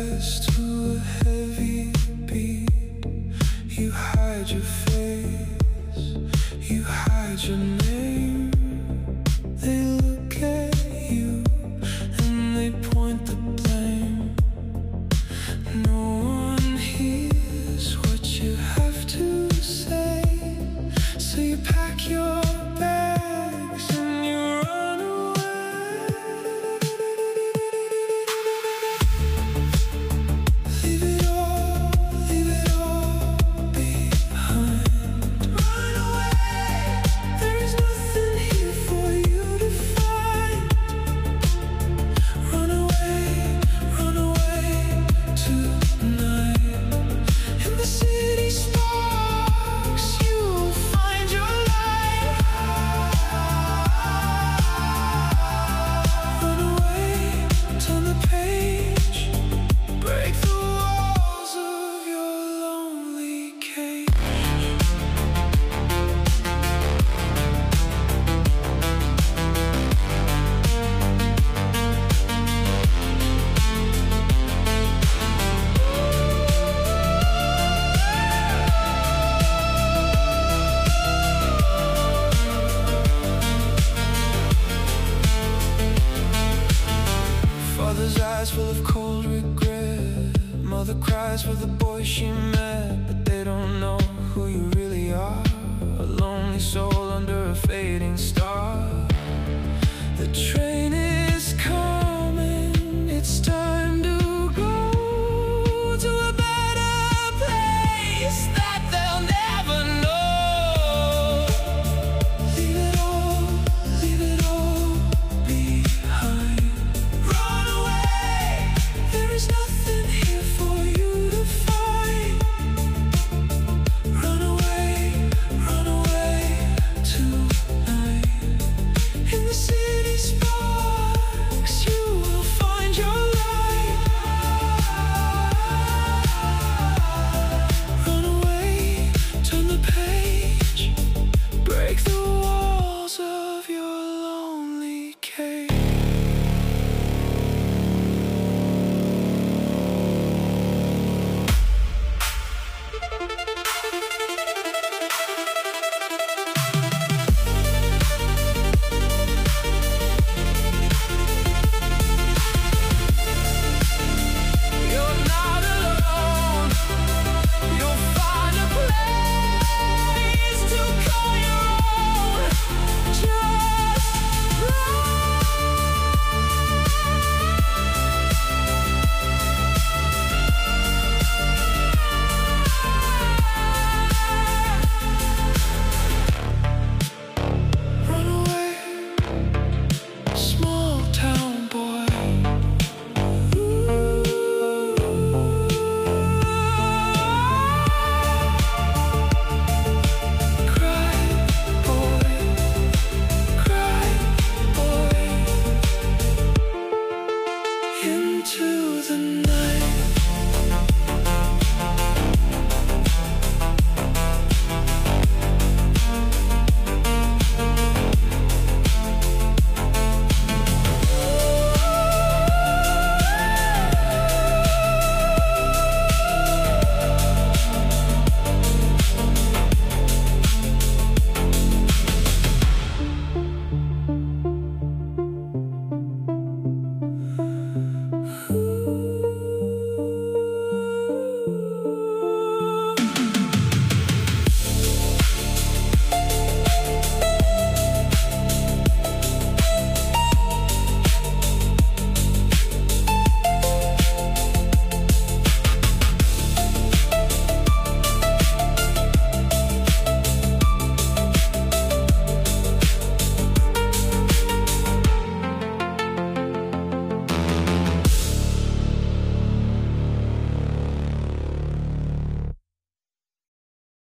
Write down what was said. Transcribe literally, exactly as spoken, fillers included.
eyes to a heavy beat. You hide your face, you hide your name. They look at you and they point the blame. No one hears what you have to say, so you pack your bags and you run away. Leave it all, leave it all behind. Run away, there is nothing here for you to find. Run away, run away tonight. In the city sparks, you'll find your light. Run away, turn the page, break the walls of your lonely cage. Father's eyes full of cold regret. Mother cries for the boy she met, but they don't know who you really are. A lonely soul under a fading star. The train is coming, it's time to go to a better place that they'll never know. Leave it all, leave it all behind. Run away, there is nothing here for you to find. Run away, run away tonight. In the city sparks, you will find your light. Run away, turn the page, break the walls of your lonely cage. You're not alone. You'll find a place to call your own. Just run away, small town boy. Cry, boy, cry, boy. Into the night.